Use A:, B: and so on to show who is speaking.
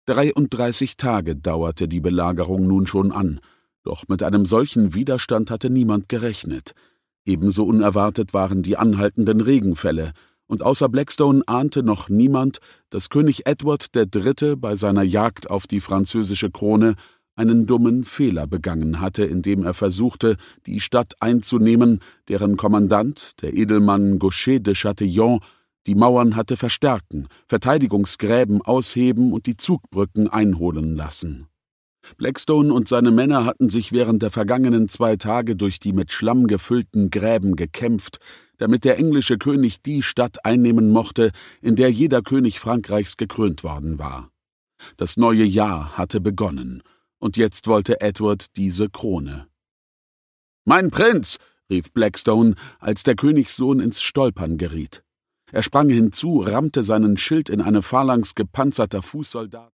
A: 33 Tage dauerte die Belagerung nun schon an, doch mit einem solchen Widerstand hatte niemand gerechnet. Ebenso unerwartet waren die anhaltenden Regenfälle, und außer Blackstone ahnte noch niemand, dass König Edward III. Bei seiner Jagd auf die französische Krone einen dummen Fehler begangen hatte, indem er versuchte, die Stadt einzunehmen, deren Kommandant, der Edelmann Gaucher de Chatillon, die Mauern hatte verstärken, Verteidigungsgräben ausheben und die Zugbrücken einholen lassen. Blackstone und seine Männer hatten sich während der vergangenen 2 Tage durch die mit Schlamm gefüllten Gräben gekämpft, damit der englische König die Stadt einnehmen mochte, in der jeder König Frankreichs gekrönt worden war. Das neue Jahr hatte begonnen, und jetzt wollte Edward diese Krone. »Mein Prinz«, rief Blackstone, als der Königssohn ins Stolpern geriet. Er sprang hinzu, rammte seinen Schild in eine Phalanx gepanzerter Fußsoldaten